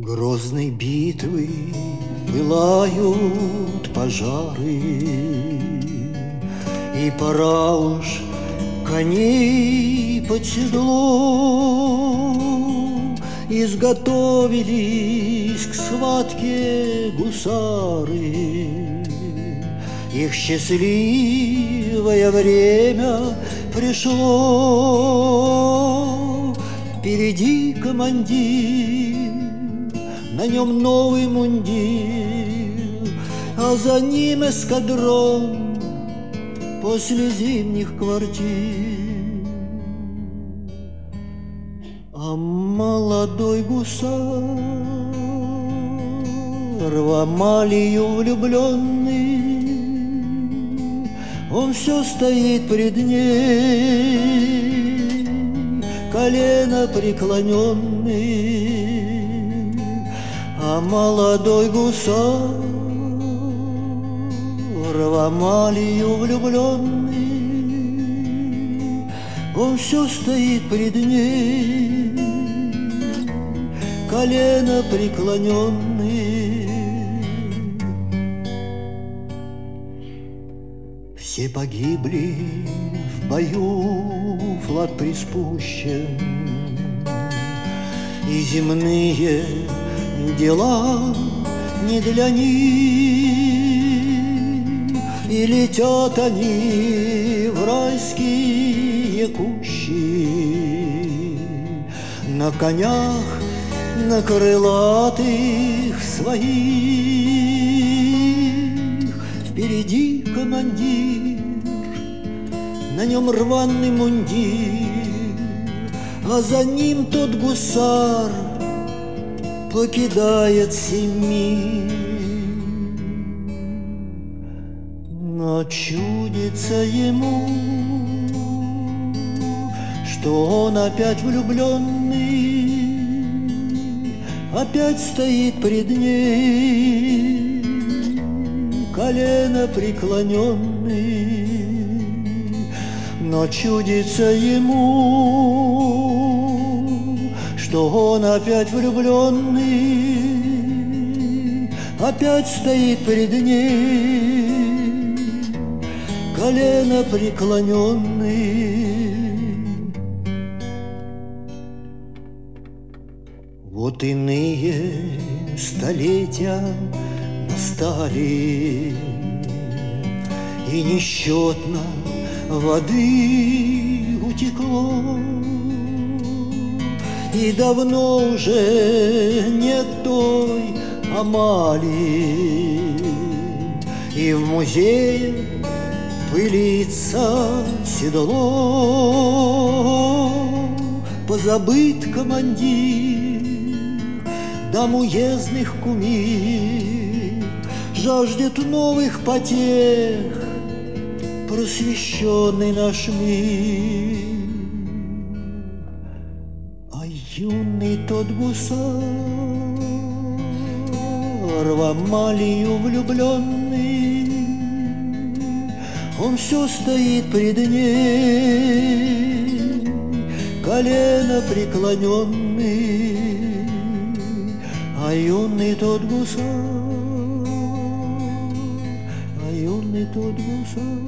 Грозной битвы пылают пожары, и пора уж коней под седло. Изготовились к схватке гусары, их счастливое время пришло. Впереди командир, на нем новый мундир, а за ним эскадрон после зимних квартир. А молодой гусар, в Амалию влюбленный, он все стоит пред ней, колено преклоненный. А молодой гусар, в Амалию влюбленный, он все стоит пред ней, колено преклоненный. Все погибли в бою, флаг приспущен, и земные дела не для них, и летят они в райские кущи на конях, на крылатых своих. Впереди командир, на нем рваный мундир, а за ним тот гусар покидает семьи. Но чудится ему, что он опять влюбленный, опять стоит пред ней, колено преклоненный. Но чудится ему, что он опять влюбленный, опять стоит пред ней, колено преклоненный. Вот иные столетия настали, и несчетно воды утекло, и давно уже нет той Амалии, и в музее пылится седло. Позабыт командир, дам уездных кумир, жаждет новых потех просвещенный наш мир. А юный тот гусар, в Амалию влюбленный, он все стоит пред ней, колено преклоненный. А юный тот гусар, а юный тот гусар.